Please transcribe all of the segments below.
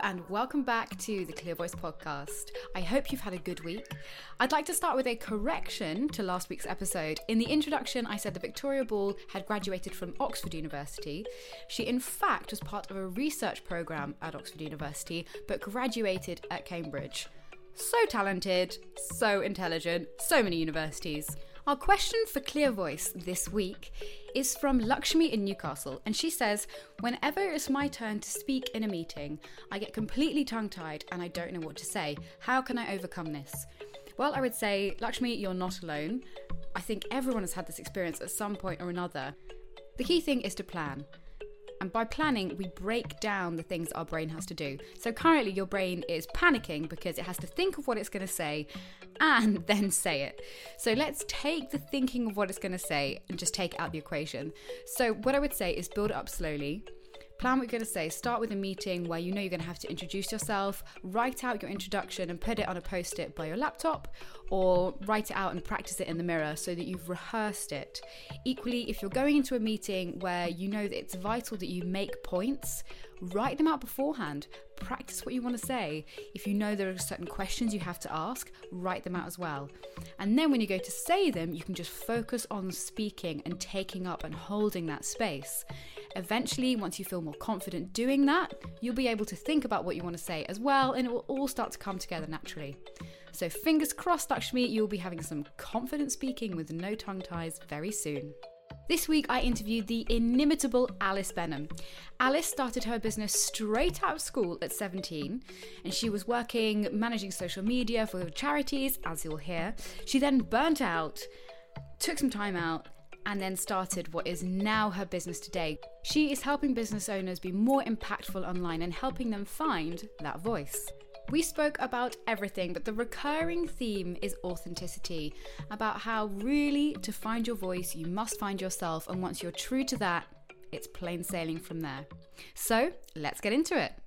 and welcome back to the Clear Voice podcast. I hope you've had a good week. I'd like to start with a correction to last week's episode. In the introduction, I said that Victoria Ball had graduated from Oxford University. She, in fact, was part of a research programme at Oxford University, but graduated at Cambridge. So talented, so intelligent, so many universities. Our question for Clear Voice this week is from Lakshmi in Newcastle, and she says, whenever it's my turn to speak in a meeting, I get completely tongue-tied and I don't know what to say. How can I overcome this? Well, I would say, Lakshmi, you're not alone. I think everyone has had this experience at some point or another. The key thing is to plan. And by planning, we break down the things our brain has to do. So currently your brain is panicking because it has to think of what it's going to say and then say it. So let's take the thinking of what it's going to say and just take it out the equation. So what I would say is build it up slowly. Plan what you're going to say. Start with a meeting where you know you're going to have to introduce yourself, write out your introduction and put it on a post-it by your laptop, or write it out and practice it in the mirror so that you've rehearsed it. Equally, if you're going into a meeting where you know that it's vital that you make points, write them out beforehand. Practice what you want to say. If you know there are certain questions you have to ask, write them out as well. And then when you go to say them, you can just focus on speaking and taking up and holding that space. Eventually, once you feel more confident doing that, you'll be able to think about what you want to say as well, and it will all start to come together naturally. So fingers crossed, Lakshmi, you'll be having some confident speaking with no tongue ties very soon. This week, I interviewed the inimitable Alice Benham. Alice started her business straight out of school at 17, and she was working managing social media for charities, as you'll hear. She then burnt out, took some time out, and then started what is now her business today. She is helping business owners be more impactful online and helping them find that voice. We spoke about everything, but the recurring theme is authenticity, about how really to find your voice, you must find yourself, and once you're true to that, it's plain sailing from there. So, let's get into it.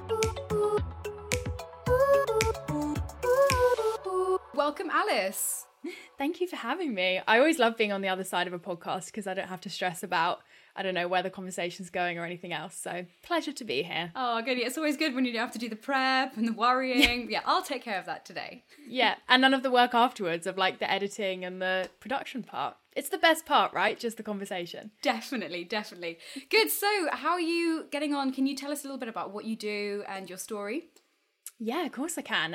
Welcome, Alice. Thank you for having me. I always love being on the other side of a podcast because I don't have to stress about, I don't know, where the conversation's going or anything else. So pleasure to be here. Oh, good. It's always good when you don't have to do the prep and the worrying. Yeah, I'll take care of that today. Yeah, and none of the work afterwards of like the editing and the production part. It's the best part, right? Just the conversation. Definitely. Good. So how are you getting on? Can you tell us a little bit about what you do and your story? Yeah, of course I can.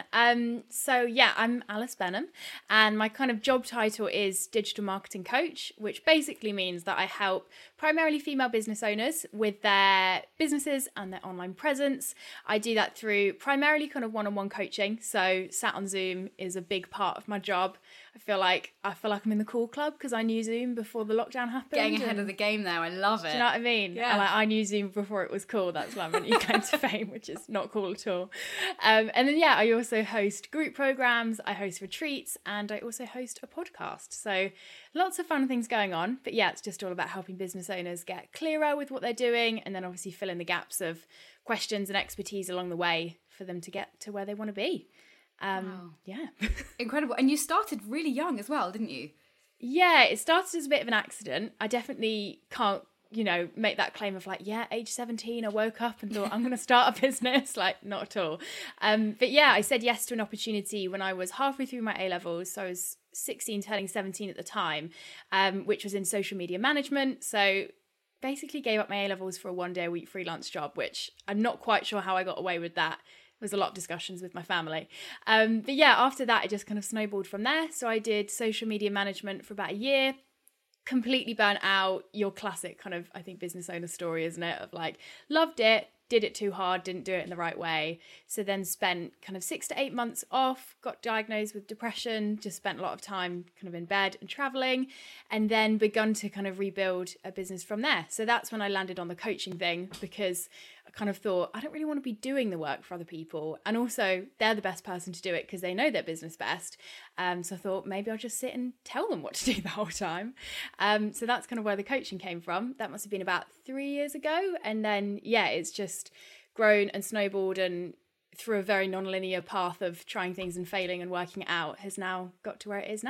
I'm Alice Benham, and my kind of job title is digital marketing coach, which basically means that I help primarily female business owners with their businesses and their online presence. I do that through primarily kind of one-on-one coaching. So sat on Zoom is a big part of my job. I feel like I'm in the cool club because I knew Zoom before the lockdown happened. Getting ahead of the game now. I love it. Do you know what I mean? Yeah. And I knew Zoom before it was cool. That's why I'm really going to fame, which is not cool at all. And then, I also host group programs, I host retreats, and I also host a podcast. So lots of fun things going on. But yeah, it's just all about helping business owners get clearer with what they're doing and then obviously fill in the gaps of questions and expertise along the way for them to get to where they want to be. Wow. Yeah. Incredible. And you started really young as well, didn't you? Yeah, it started as a bit of an accident. I definitely can't, make that claim of age 17, I woke up and thought I'm going to start a business. Not at all. But yeah, I said yes to an opportunity when I was halfway through my A-levels. So I was 16, turning 17 at the time, which was in social media management. So basically gave up my A-levels for a one-day-a-week freelance job, which I'm not quite sure how I got away with that. There was a lot of discussions with my family. But yeah, after that, it just kind of snowballed from there. So I did social media management for about a year, completely burnt out. Your classic kind of, I think, business owner story, isn't it? Of loved it, did it too hard, didn't do it in the right way. So then spent kind of 6 to 8 months off, got diagnosed with depression, just spent a lot of time kind of in bed and traveling, and then begun to kind of rebuild a business from there. So that's when I landed on the coaching thing, because I kind of thought, I don't really want to be doing the work for other people. And also they're the best person to do it because they know their business best. So I thought maybe I'll just sit and tell them what to do the whole time. So that's kind of where the coaching came from. That must have been about 3 years ago. And then, it's just grown and snowballed, and through a very non-linear path of trying things and failing and working it out has now got to where it is now.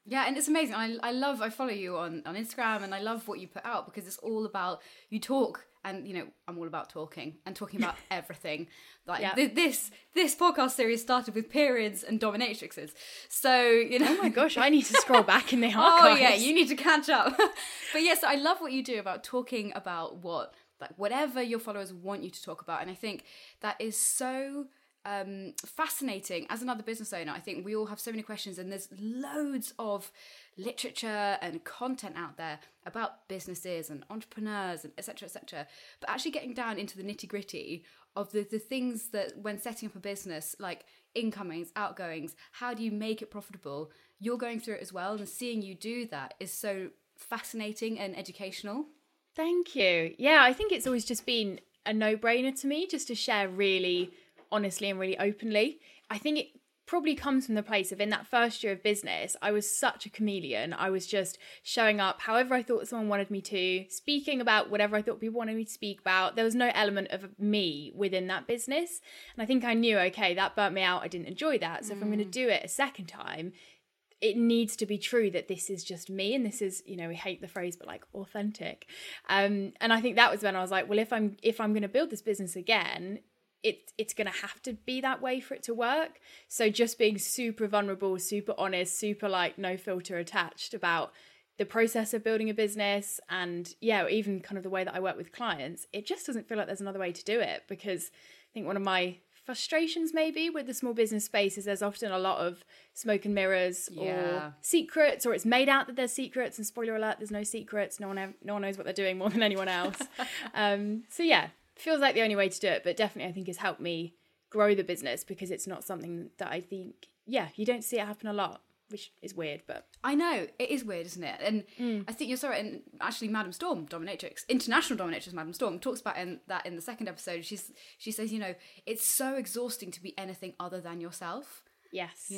Yeah, and it's amazing. I follow you on Instagram, and I love what you put out because it's all about, you talk, and I'm all about talking about everything. Like this podcast series started with periods and dominatrixes. So, Oh my gosh, I need to scroll back in the archives. Oh yeah, you need to catch up. But yes, I love what you do about talking about whatever your followers want you to talk about. And I think that is so fascinating. As another business owner, I think we all have so many questions, and there's loads of literature and content out there about businesses and entrepreneurs and etc., etc. But actually getting down into the nitty-gritty of the things that when setting up a business, like incomings, outgoings, how do you make it profitable? You're going through it as well, and seeing you do that is so fascinating and educational. Thank you. Yeah, I think it's always just been a no-brainer to me just to share really honestly and really openly. I think it probably comes from the place of, in that first year of business, I was such a chameleon. I was just showing up however I thought someone wanted me to, speaking about whatever I thought people wanted me to speak about. There was no element of me within that business. And I think I knew, okay, that burnt me out. I didn't enjoy that. So if I'm going to do it a second time, it needs to be true that this is just me, and this is, we hate the phrase, but like authentic. And I think that was when I was like, well, if I'm going to build this business again, it's going to have to be that way for it to work. So just being super vulnerable, super honest, super like no filter attached about the process of building a business, and even kind of the way that I work with clients, it just doesn't feel like there's another way to do it. Because I think one of my frustrations maybe with the small business space is there's often a lot of smoke and mirrors or secrets, or it's made out that there's secrets, and spoiler alert, there's no secrets. No one knows what they're doing more than anyone else. Feels like the only way to do it, but definitely I think has helped me grow the business, because it's not something that I think, you don't see it happen a lot, which is weird, but... I know, it is weird, isn't it? And I think you're so right, and actually Madam Storm, dominatrix, international dominatrix Madam Storm, talks about that in the second episode. She says, it's so exhausting to be anything other than yourself. Yes.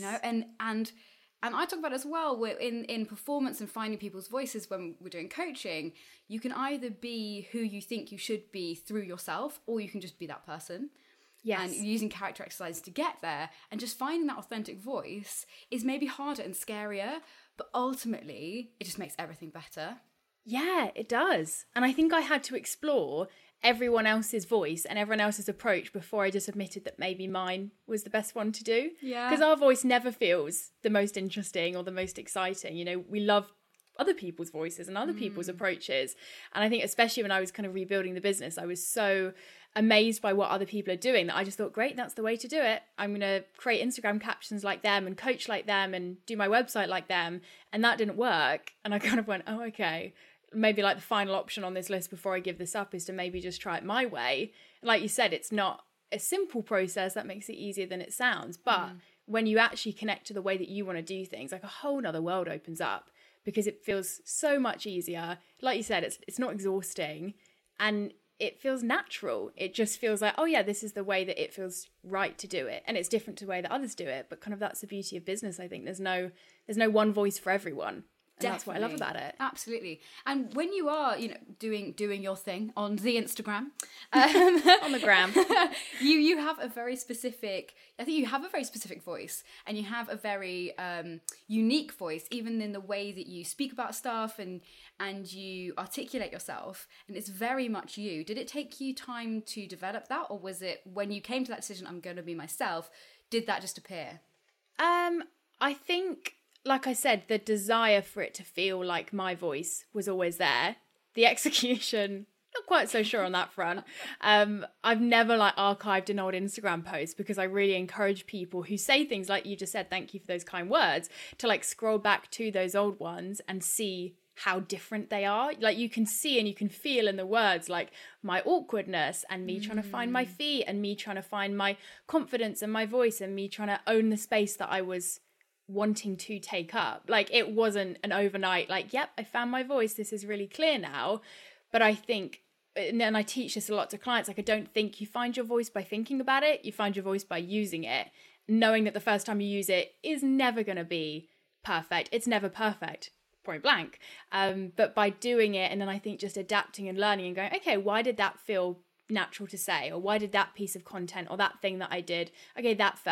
And I talk about it as well, in performance and finding people's voices when we're doing coaching. You can either be who you think you should be through yourself, or you can just be that person. Yes. And using character exercise to get there, and just finding that authentic voice is maybe harder and scarier, but ultimately it just makes everything better. Yeah, it does. And I think I had to explore everyone else's voice and everyone else's approach before I just admitted that maybe mine was the best one to do. Yeah. Because our voice never feels the most interesting or the most exciting. We love other people's voices and other people's approaches. And I think especially when I was kind of rebuilding the business, I was so amazed by what other people are doing that I just thought, great, that's the way to do it. I'm going to create Instagram captions like them and coach like them and do my website like them. And that didn't work. And I kind of went, oh, okay. Maybe like the final option on this list before I give this up is to maybe just try it my way. Like you said, it's not a simple process that makes it easier than it sounds. But when you actually connect to the way that you want to do things, like a whole nother world opens up, because it feels so much easier. Like you said, it's not exhausting, and it feels natural. It just feels like, oh yeah, this is the way that it feels right to do it. And it's different to the way that others do it. But kind of that's the beauty of business, I think. There's no one voice for everyone. And that's what I love about it. Absolutely. And when you are, doing your thing on the Instagram, on the gram, you have a very specific. I think you have a very specific voice, and you have a very unique voice, even in the way that you speak about stuff and you articulate yourself. And it's very much you. Did it take you time to develop that, or was it when you came to that decision, I'm going to be myself? Did that just appear? I think, like I said, the desire for it to feel like my voice was always there. The execution, not quite so sure on that front. I've never archived an old Instagram post, because I really encourage people who say things like you just said, thank you for those kind words, to scroll back to those old ones and see how different they are. You can see and you can feel in the words, my awkwardness and me trying to find my feet and me trying to find my confidence and my voice and me trying to own the space that I was wanting to take up. It wasn't an overnight, yep, I found my voice, this is really clear now. But I think, and I teach this a lot to clients, I don't think you find your voice by thinking about it. You find your voice by using it, knowing that the first time you use it is never going to be perfect. It's never perfect, point blank. But by doing it, and then I think just adapting and learning and going, okay, why did that feel natural to say? Or why did that piece of content or that thing that I did, okay, that felt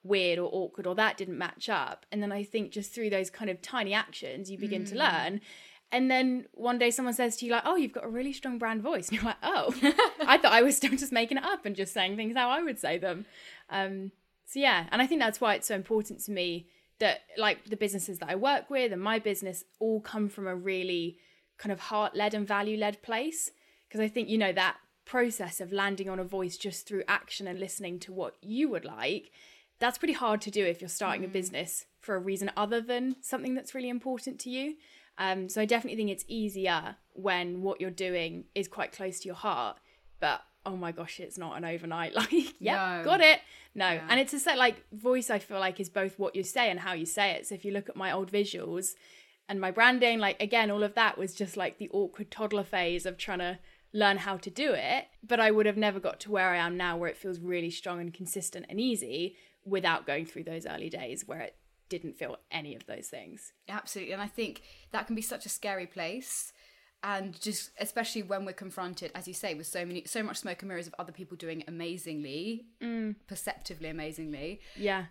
weird or awkward, or that didn't match up. And then I think just through those kind of tiny actions, you begin to learn. And then one day someone says to you like, oh, you've got a really strong brand voice. And you're like, oh, I thought I was still just making it up and just saying things how I would say them. So yeah, and I think that's why it's so important to me that like the businesses that I work with and my business all come from a really kind of heart-led and value-led place. Because I think, you know, that process of landing on a voice just through action and listening to what you would like, that's pretty hard to do if you're starting a business for a reason other than something that's really important to you. So I definitely think it's easier when what you're doing is quite close to your heart, but oh my gosh, it's not an overnight like, yeah, got it. No. Yeah. And it's a set like voice, I feel like, is both what you say and how you say it. So if you look at my old visuals and my branding, like again, all of that was just like the awkward toddler phase of trying to learn how to do it. But I would have never got to where I am now, where it feels really strong and consistent and easy without going through those early days where it didn't feel any of those things. Absolutely. And I think that can be such a scary place, and just especially when we're confronted, as you say, with so much smoke and mirrors of other people doing it amazingly, perceptively amazingly,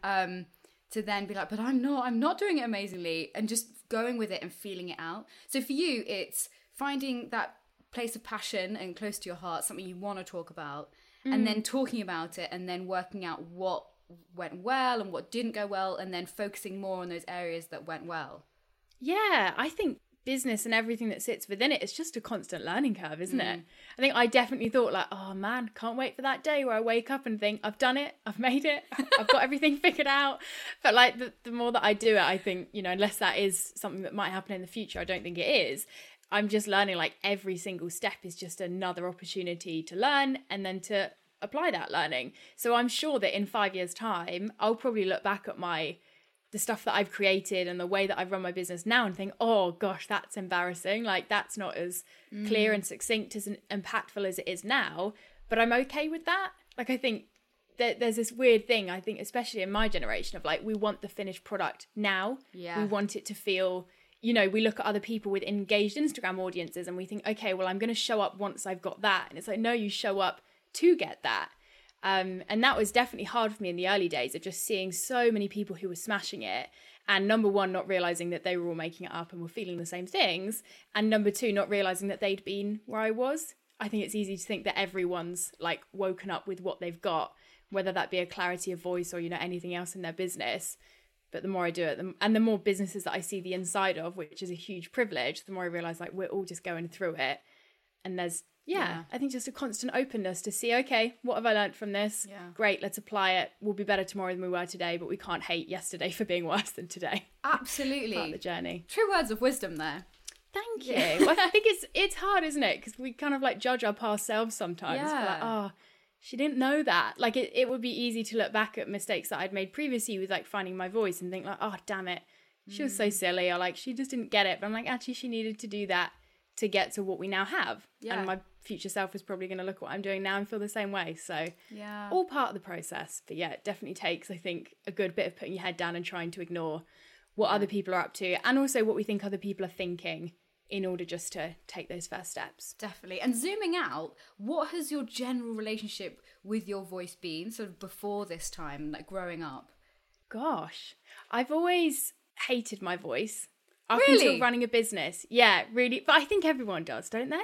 to then be like, but I'm not doing it amazingly, and just going with it and feeling it out. So for you, it's finding that place of passion and close to your heart, something you want to talk about, and then talking about it, and then working out what went well and what didn't go well, and then focusing more on those areas that went well. Yeah, I think business and everything that sits within it is just a constant learning curve, isn't it? I think I definitely thought like, oh man, can't wait for that day where I wake up and think I've done it, I've made it, I've got everything figured out. But like the more that I do it, I think, you know, unless that is something that might happen in the future, I don't think it is, I'm just learning like every single step is just another opportunity to learn and then to apply that learning. So I'm sure that in 5 years' time, I'll probably look back at the stuff that I've created and the way that I've run my business now and think, oh gosh, that's embarrassing. Like that's not as clear and succinct, as impactful as it is now. But I'm okay with that. Like I think that there's this weird thing, I think, especially in my generation, of like, we want the finished product now. Yeah. We want it to feel, you know, we look at other people with engaged Instagram audiences and we think, okay, well, I'm going to show up once I've got that. And it's like, no, you show up to get that. And that was definitely hard for me in the early days of just seeing so many people who were smashing it, and number one, not realizing that they were all making it up and were feeling the same things, and number two, not realizing that they'd been where I was. I think it's easy to think that everyone's like woken up with what they've got, whether that be a clarity of voice or, you know, anything else in their business. But the more I do it, and the more businesses that I see the inside of, which is a huge privilege, the more I realize like we're all just going through it. And there's, I think just a constant openness to see, okay, what have I learned from this? Yeah. Great, let's apply it. We'll be better tomorrow than we were today, but we can't hate yesterday for being worse than today. Absolutely. Part of the journey. True words of wisdom there. Thank you. Well, I think it's hard, isn't it? Because we kind of like judge our past selves sometimes. Yeah. We're like, oh, she didn't know that. Like it would be easy to look back at mistakes that I'd made previously with like finding my voice and think like, oh, damn it, she was so silly, or like she just didn't get it. But I'm like, actually, she needed to do that to get to what we now have. Yeah. And my future self is probably going to look at what I'm doing now and feel the same way. So all part of the process. But yeah, it definitely takes, I think, a good bit of putting your head down and trying to ignore what other people are up to, and also what we think other people are thinking, in order just to take those first steps. Definitely. And zooming out, what has your general relationship with your voice been sort of before this time, like growing up? Gosh, I've always hated my voice. Up until running a business. Yeah, really. But I think everyone does, don't they?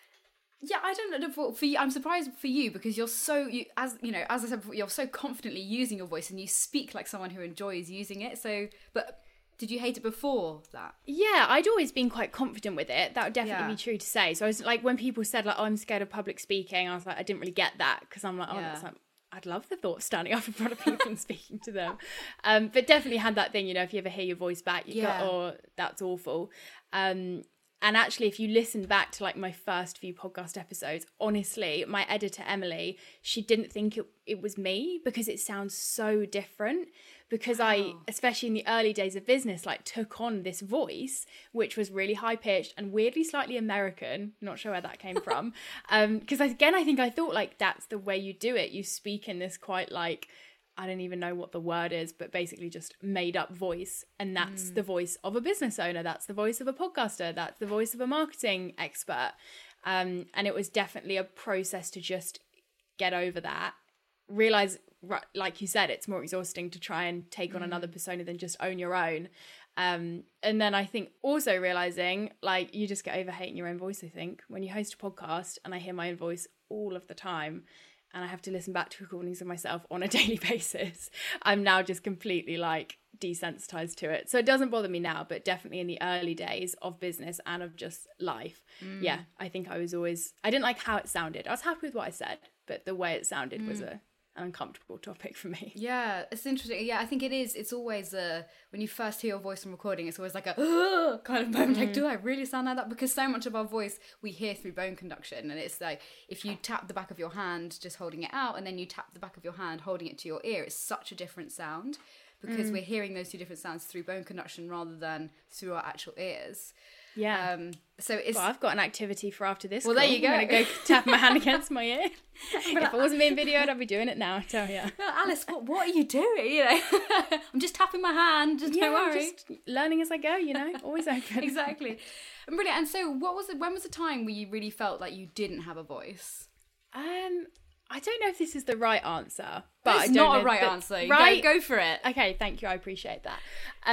Yeah, I don't know. For you, I'm surprised for you because you're so, as I said before, you're so confidently using your voice and you speak like someone who enjoys using it. So, but did you hate it before that? Yeah, I'd always been quite confident with it. That would definitely be true to say. So I was like, when people said like, oh, I'm scared of public speaking, I was like, I didn't really get that, because I'm like, oh, that's like, I'd love the thought of standing up in front of people and speaking to them. But definitely had that thing, if you ever hear your voice back, you go, oh, that's awful. And actually, if you listen back to like my first few podcast episodes, honestly, my editor, Emily, she didn't think it was me, because it sounds so different. Because I, especially in the early days of business, like took on this voice, which was really high pitched and weirdly slightly American. Not sure where that came from. Because again, I think I thought like that's the way you do it. You speak in this quite like, I don't even know what the word is, but basically just made up voice. And that's the voice of a business owner. That's the voice of a podcaster. That's the voice of a marketing expert. And it was definitely a process to just get over that, realize, like you said, it's more exhausting to try and take on another persona than just own your own. And then I think also realizing, like, you just get over hating your own voice. I think when you host a podcast and I hear my own voice all of the time and I have to listen back to recordings of myself on a daily basis, I'm now just completely like desensitized to it. So it doesn't bother me now, but definitely in the early days of business and of just life. Yeah, I think I didn't like how it sounded. I was happy with what I said, but the way it sounded was an uncomfortable topic for me. Yeah, it's interesting. Yeah, I think it is. It's always when you first hear your voice on recording, it's always like a kind of moment. Like, do I really sound like that? Because so much of our voice we hear through bone conduction, and it's like if you tap the back of your hand just holding it out, and then you tap the back of your hand holding it to your ear, it's such a different sound because we're hearing those two different sounds through bone conduction rather than through our actual ears. Yeah. So it's. Well, I've got an activity for after this. Well, there you go. I'm going to go tap my hand against my ear. If I wasn't being videoed, I'd be doing it now, I tell you. Alice, what are you doing? You know, I'm just tapping my hand. Just don't worry. Just learning as I go. You know, always open. Exactly. Brilliant. And so, when was the time where you really felt like you didn't have a voice? I don't know if this is the right answer, but it's not a right answer. Right? Go for it. Okay, thank you. I appreciate that.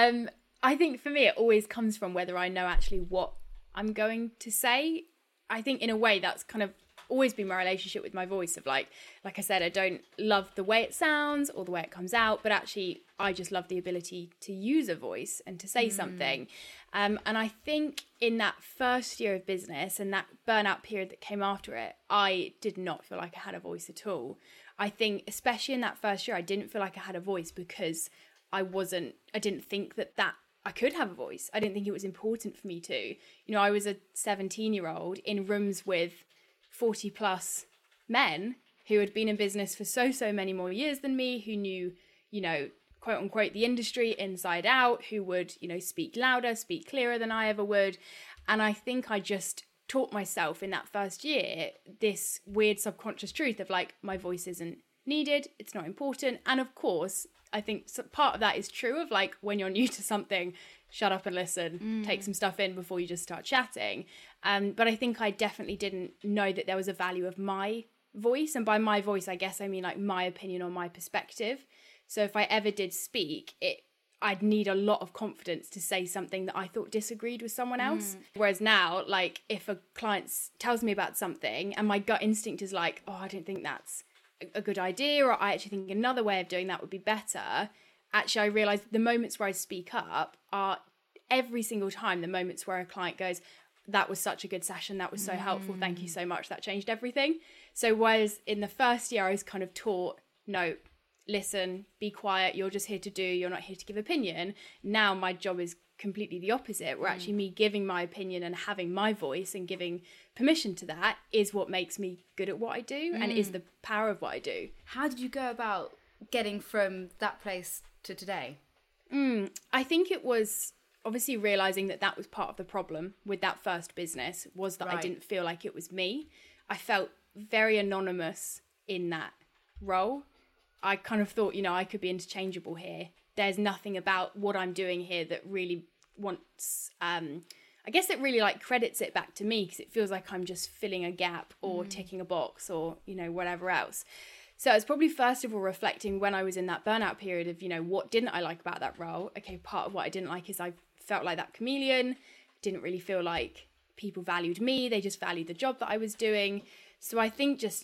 I think for me, it always comes from whether I know actually what I'm going to say. I think in a way that's kind of always been my relationship with my voice of like I said, I don't love the way it sounds or the way it comes out, but actually I just love the ability to use a voice and to say something. And I think in that first year of business and that burnout period that came after it, I did not feel like I had a voice at all. I think especially in that first year, I didn't feel like I had a voice because I didn't think that I could have a voice. I didn't think it was important for me to. You know, I was a 17-year-old in rooms with 40 plus men who had been in business for so many more years than me, who knew, you know, quote unquote, the industry inside out, who would, you know, speak louder, speak clearer than I ever would. And I think I just taught myself in that first year this weird subconscious truth of like, my voice isn't needed, it's not important. And of course, I think part of that is true of like when you're new to something, shut up and listen, take some stuff in before you just start chatting. But I think I definitely didn't know that there was a value of my voice. And by my voice, I guess I mean like my opinion or my perspective. So if I ever did speak, I'd need a lot of confidence to say something that I thought disagreed with someone else. Whereas now, like if a client tells me about something and my gut instinct is like, oh, I don't think that's a good idea, or I actually think another way of doing that would be better. Actually, I realise the moments where I speak up are every single time the moments where a client goes, that was such a good session, that was so helpful, thank you so much, that changed everything. So whereas in the first year I was kind of taught, no, listen, be quiet, you're just here to do, you're not here to give opinion. Now my job is completely the opposite, where actually me giving my opinion and having my voice and giving permission to that is what makes me good at what I do and is the power of what I do. How did you go about getting from that place to today? I think it was obviously realizing that was part of the problem with that first business, was that I didn't feel like it was me. I felt very anonymous in that role. I kind of thought, you know, I could be interchangeable here. There's nothing about what I'm doing here that really wants, I guess it really like credits it back to me, because it feels like I'm just filling a gap or ticking a box or, you know, whatever else. So it's probably first of all reflecting when I was in that burnout period of, you know, what didn't I like about that role? Okay, part of what I didn't like is I felt like that chameleon, didn't really feel like people valued me. They just valued the job that I was doing. So I think just,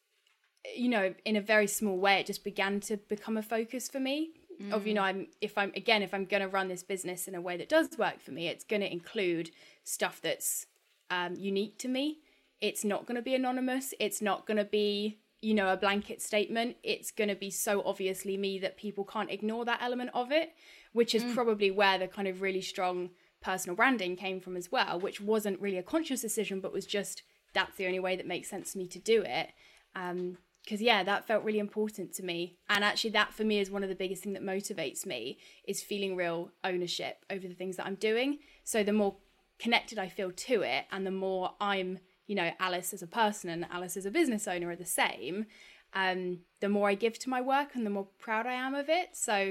you know, in a very small way, it just began to become a focus for me of, you know, if I'm going to run this business in a way that does work for me, it's going to include stuff that's unique to me. It's not going to be anonymous. It's not going to be, you know, a blanket statement. It's going to be so obviously me that people can't ignore that element of it, which is probably where the kind of really strong personal branding came from as well, which wasn't really a conscious decision, but was just, that's the only way that makes sense to me to do it. Because, yeah, that felt really important to me. And actually that for me is one of the biggest things that motivates me, is feeling real ownership over the things that I'm doing. So the more connected I feel to it, and the more I'm, you know, Alice as a person and Alice as a business owner are the same, the more I give to my work and the more proud I am of it. So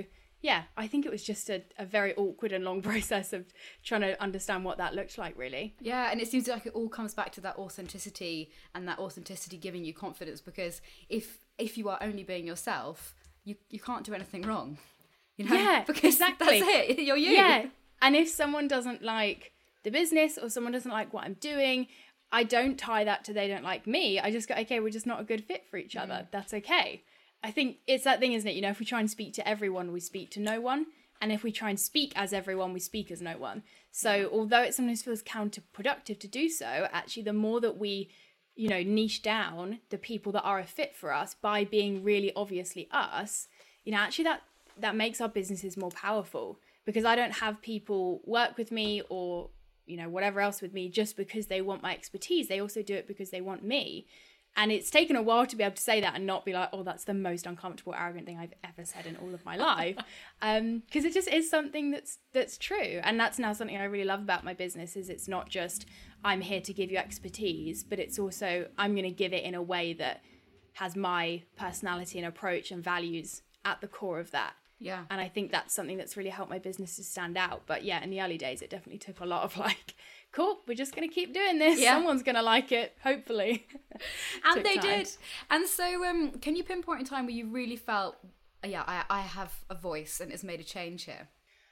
yeah, I think it was just a very awkward and long process of trying to understand what that looked like, really. Yeah, and it seems like it all comes back to that authenticity, and that authenticity giving you confidence, because if you are only being yourself, you can't do anything wrong. You know? Yeah, because exactly. That's it. You're you. Yeah, and if someone doesn't like the business or someone doesn't like what I'm doing, I don't tie that to they don't like me. I just go, okay, we're just not a good fit for each other. That's okay. I think it's that thing, isn't it? You know, if we try and speak to everyone, we speak to no one. And if we try and speak as everyone, we speak as no one. So although it sometimes feels counterproductive to do so, actually the more that we, you know, niche down the people that are a fit for us by being really obviously us, you know, actually that makes our businesses more powerful, because I don't have people work with me or, you know, whatever else with me just because they want my expertise. They also do it because they want me. And it's taken a while to be able to say that and not be like, oh, that's the most uncomfortable, arrogant thing I've ever said in all of my life. Because it just is something that's true. And that's now something I really love about my business, is it's not just I'm here to give you expertise, but it's also I'm going to give it in a way that has my personality and approach and values at the core of that. Yeah. And I think that's something that's really helped my business to stand out. But yeah, in the early days, it definitely took a lot of like, cool, we're just going to keep doing this. Yeah. Someone's going to like it, hopefully. And they did. And so can you pinpoint a time where you really felt, yeah, I have a voice and it's made a change here?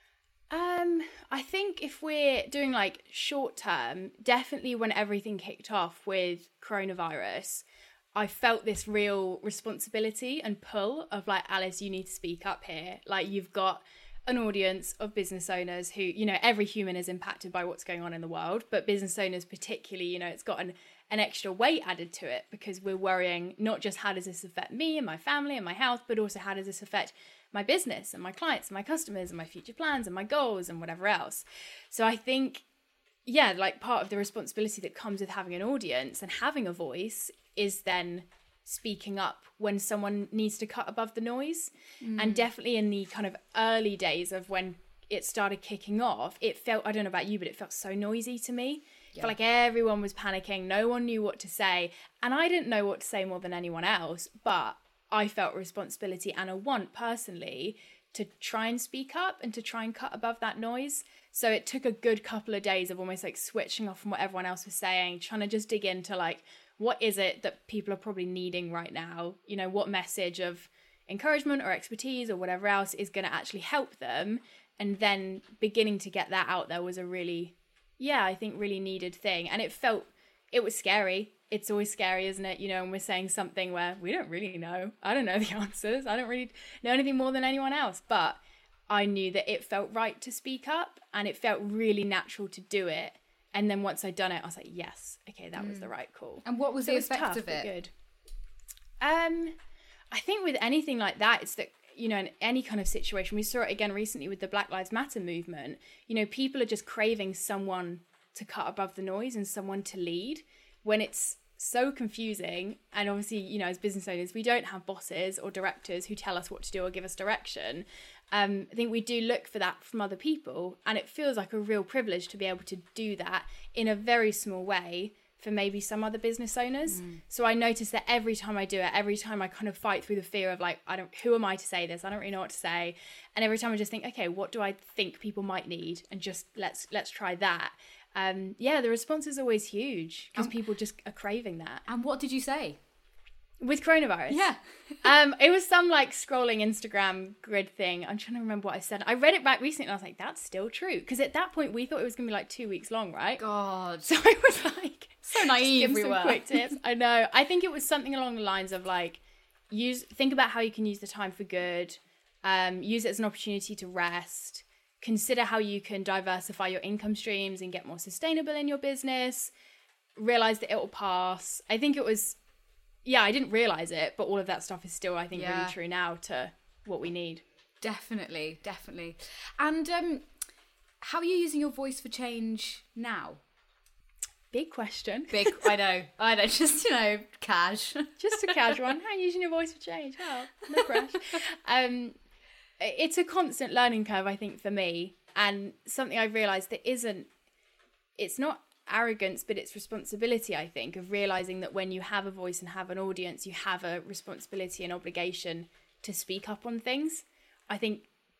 I think if we're doing like short term, definitely when everything kicked off with coronavirus, I felt this real responsibility and pull of like, Alice, you need to speak up here. Like, you've got an audience of business owners who, you know, every human is impacted by what's going on in the world, but business owners particularly, you know, it's got an extra weight added to it, because we're worrying not just how does this affect me and my family and my health, but also how does this affect my business and my clients and my customers and my future plans and my goals and whatever else. So I think, yeah, like part of the responsibility that comes with having an audience and having a voice is then speaking up when someone needs to cut above the noise. And definitely in the kind of early days of when it started kicking off, it felt, I don't know about you, but it felt so noisy to me. Yeah. Felt like everyone was panicking, no one knew what to say, and I didn't know what to say more than anyone else, but I felt responsibility and a want personally to try and speak up and to try and cut above that noise. So it took a good couple of days of almost like switching off from what everyone else was saying, trying to just dig into like, what is it that people are probably needing right now? You know, what message of encouragement or expertise or whatever else is going to actually help them? And then beginning to get that out there was a really, yeah, I think really needed thing. And it was scary. It's always scary, isn't it? You know, and we're saying something where we don't really know. I don't know the answers. I don't really know anything more than anyone else. But I knew that it felt right to speak up, and it felt really natural to do it. And then once I'd done it, I was like, yes, okay, that was the right call. And what was the effect tough, of it? Good. I think with anything like that, it's that, you know, in any kind of situation, we saw it again recently with the Black Lives Matter movement. You know, people are just craving someone to cut above the noise and someone to lead when it's so confusing. And obviously, you know, as business owners, we don't have bosses or directors who tell us what to do or give us direction. I think we do look for that from other people, and it feels like a real privilege to be able to do that in a very small way for maybe some other business owners. So I notice that every time I do it, every time I kind of fight through the fear of like, who am I to say this? I don't really know what to say. And every time I just think, okay, what do I think people might need? And just let's try that. The response is always huge because people just are craving that. And what did you say? With coronavirus? Yeah. It was some like scrolling Instagram grid thing. I'm trying to remember what I said. I read it back recently and I was like, that's still true. Because at that point we thought it was going to be like 2 weeks long, right? God. So I was like... so naive we were. Some quick tips. I know. I think it was something along the lines of like, think about how you can use the time for good. Use it as an opportunity to rest. Consider how you can diversify your income streams and get more sustainable in your business. Realize that it will pass. I think it was... Yeah, I didn't realise it, but all of that stuff is still, I think, really true now to what we need. Definitely. And how are you using your voice for change now? Big question. I know. Just, cash. Just a casual one. How are you using your voice for change? Oh, no crash. It's a constant learning curve, I think, for me. And something I've realised that it's not arrogance, but it's responsibility, I think, of realizing that when you have a voice and have an audience, you have a responsibility and obligation to speak up on things. I think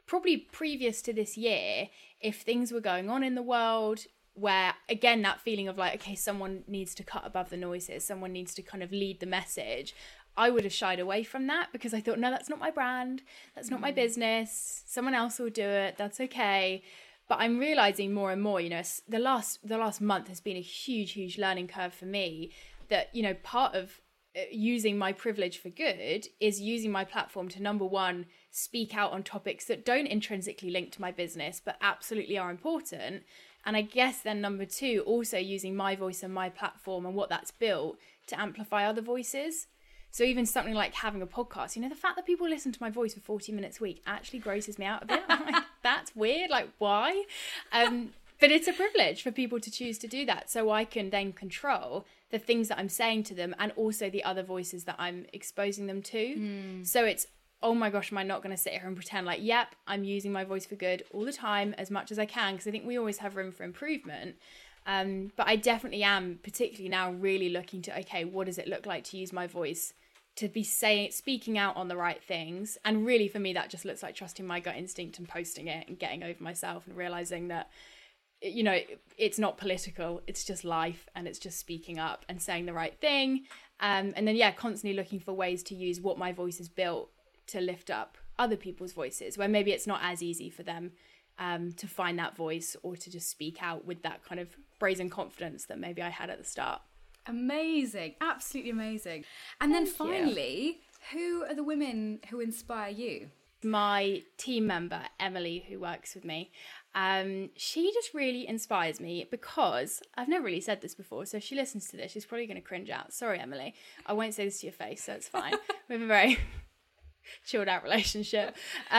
probably previous to this year, if things were going on in the world where, again, that feeling of like, okay, someone needs to cut above the noises, someone needs to kind of lead the message, I would have shied away from that because I thought, no, that's not my brand, that's not my business, someone else will do it, that's okay. But I'm realizing more and more, you know, the last month has been a huge learning curve for me, that, you know, part of using my privilege for good is using my platform to, number one, speak out on topics that don't intrinsically link to my business but absolutely are important. And I guess then number two, also using my voice and my platform and what that's built to amplify other voices. So even something like having a podcast, you know, the fact that people listen to my voice for 40 minutes a week actually grosses me out a bit. I'm like, that's weird, like why? But it's a privilege for people to choose to do that, so I can then control the things that I'm saying to them and also the other voices that I'm exposing them to. So it's, oh my gosh, am I not going to sit here and pretend like, yep, I'm using my voice for good all the time as much as I can, because I think we always have room for improvement. But I definitely am, particularly now, really looking to, okay, what does it look like to use my voice to be speaking out on the right things? And really for me, that just looks like trusting my gut instinct and posting it and getting over myself and realizing that, you know, it's not political, it's just life, and it's just speaking up and saying the right thing. And then, yeah, constantly looking for ways to use what my voice is built to lift up other people's voices, where maybe it's not as easy for them to find that voice or to just speak out with that kind of brazen confidence that maybe I had at the start. Amazing, absolutely amazing. And then finally, who are the women who inspire you? My team member, Emily, who works with me, she just really inspires me because I've never really said this before, so if she listens to this, she's probably going to cringe out. Sorry, Emily. I won't say this to your face, so it's fine. We have a very chilled out relationship.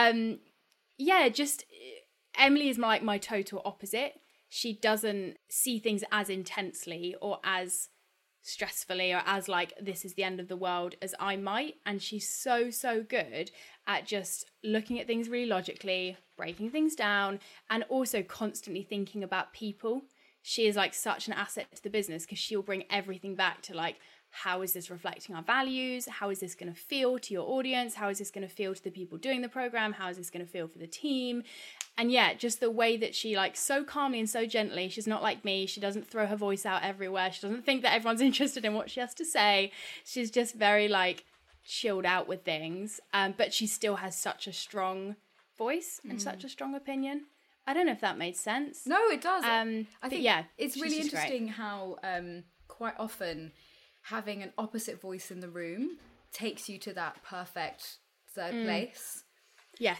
Just Emily is my total opposite. She doesn't see things as intensely or as stressfully or as like this is the end of the world as I might, and she's so good at just looking at things really logically, breaking things down, and also constantly thinking about people. She is like such an asset to the business because she'll bring everything back to like, how is this reflecting our values? How is this going to feel to your audience? How is this going to feel to the people doing the program? How is this going to feel for the team? And yeah, just the way that she, like, so calmly and so gently, she's not like me. She doesn't throw her voice out everywhere. She doesn't think that everyone's interested in what she has to say. She's just very like chilled out with things. But she still has such a strong voice and such a strong opinion. I don't know if that made sense. No, it does. I think, yeah, it's really interesting how quite often having an opposite voice in the room takes you to that perfect third place. Yes.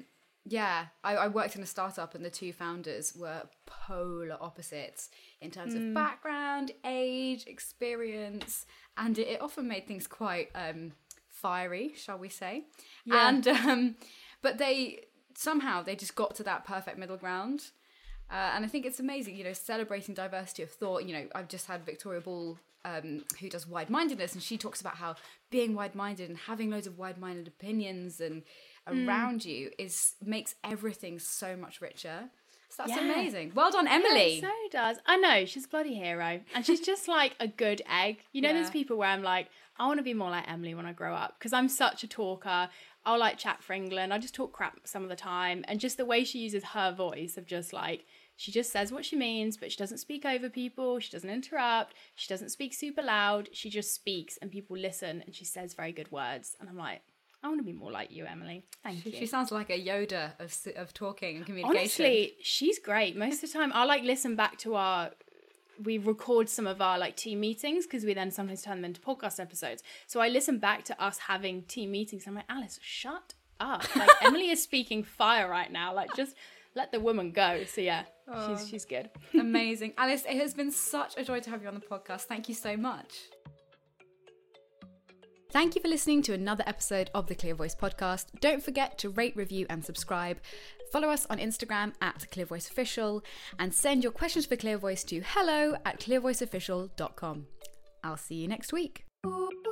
I worked in a startup and the two founders were polar opposites in terms of background, age, experience, and it often made things quite fiery, shall we say. Yeah. And but they just got to that perfect middle ground. And I think it's amazing, you know, celebrating diversity of thought. You know, I've just had Victoria Ball, who does wide-mindedness, and she talks about how being wide-minded and having loads of wide-minded opinions and around you makes everything so much richer. So that's amazing. Well done, Emily. Yeah, so does. I know, she's a bloody hero. And she's just like a good egg. You know, there's people where I'm like, I want to be more like Emily when I grow up, because I'm such a talker. I'll like chat for England. I just talk crap some of the time. And just the way she uses her voice of just like, she just says what she means, but she doesn't speak over people. She doesn't interrupt. She doesn't speak super loud. She just speaks and people listen, and she says very good words. And I'm like, I want to be more like you, Emily. Thank you. She sounds like a Yoda of talking and communication. Honestly, she's great. Most of the time, I'll like listen back to we record some of our like team meetings because we then sometimes turn them into podcast episodes. So I listen back to us having team meetings. And I'm like, Alice, shut up. Like, Emily is speaking fire right now. Like, just let the woman go. So yeah, she's good. Amazing. Alice, it has been such a joy to have you on the podcast. Thank you so much. Thank you for listening to another episode of the Clear Voice podcast. Don't forget to rate, review and subscribe. Follow us on Instagram at Clear Voice Official, and send your questions for Clear Voice to hello@clearvoiceofficial.com. I'll see you next week.